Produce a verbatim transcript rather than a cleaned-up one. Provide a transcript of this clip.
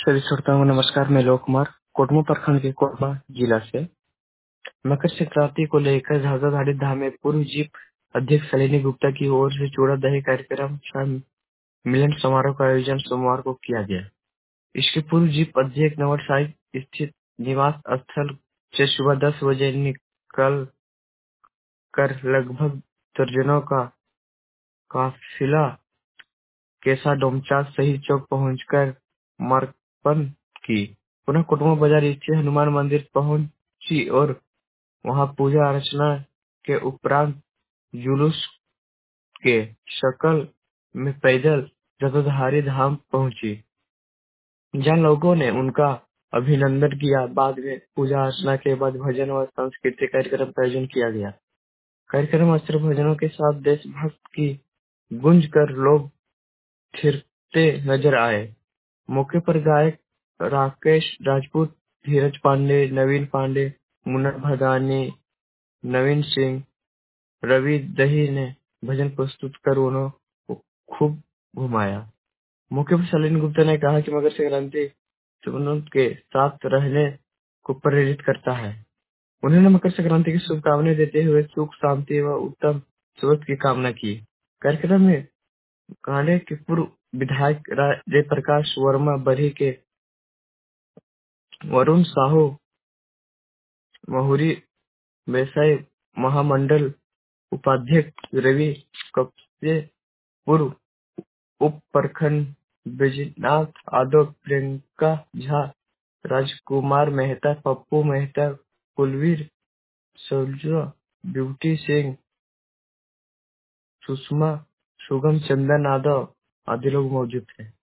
सभी श्रोताओं को नमस्कार। मैं लोक कुमार कोटमा प्रखंड के कोटमा जिला से मकर संक्रांति को लेकर झाझाधारी धाम में पूर्व जीप अध्यक्ष सलिनी गुप्ता की ओर से चूड़ा दही कार्यक्रम सह मिलन समारोह का आयोजन सोमवार को किया गया। इसके पूर्व जीप अध्यक्ष नवलसाई स्थित निवास स्थल से सुबह दस बजे निकल कर लगभग दर्जनों का काफिला केसा डोमचांच शहीद चौक पहुंचकर मार्पण की। पुनः कोटमा बाजार स्थित हनुमान मंदिर पहुंची और वहां पूजा अर्चना के उपरांत जुलूस के शक्ल में पैदल जटाधारी धाम पहुंची, जहां लोगों ने उनका अभिनंदन किया। बाद में पूजा अर्चना के बाद भजन व सांस्कृतिक कार्यक्रम का आयोजन किया गया। कार्यक्रम अस्त्र भजनों के साथ देशभक्त की गूंज कर लोग थिरकते नजर आए। मौके पर गायक राकेश राजपूत, धीरज पांडे, नवीन पांडे, मुन्ना भदानी, नवीन सिंह, रवि दही ने भजन प्रस्तुत कर उन्हें खूब घुमाया। मौके पर सलिन गुप्ता ने कहा कि मकर संक्रांति सुमनों के साथ रहने को प्रेरित करता है। उन्होंने मकर संक्रांति की शुभकामनाएं देते हुए सुख, शांति व उत्तम स्वास्थ्य की कामना की। कार्यक्रम में कांडे के पूर्व विधायक जयप्रकाश वर्मा, बरही के वरुण साहू, महुरी व्यवसाय महामंडल उपाध्यक्ष रवि कप्से, पूर्व उप प्रखंड बैजनाथ यादव, प्रियंका झा, राजकुमार मेहता, पप्पू मेहता, कुलवीर सलूजा, ब्यूटी सिंह, सुषमा, सुगम, चंदन यादव आदि लोग मौजूद थे।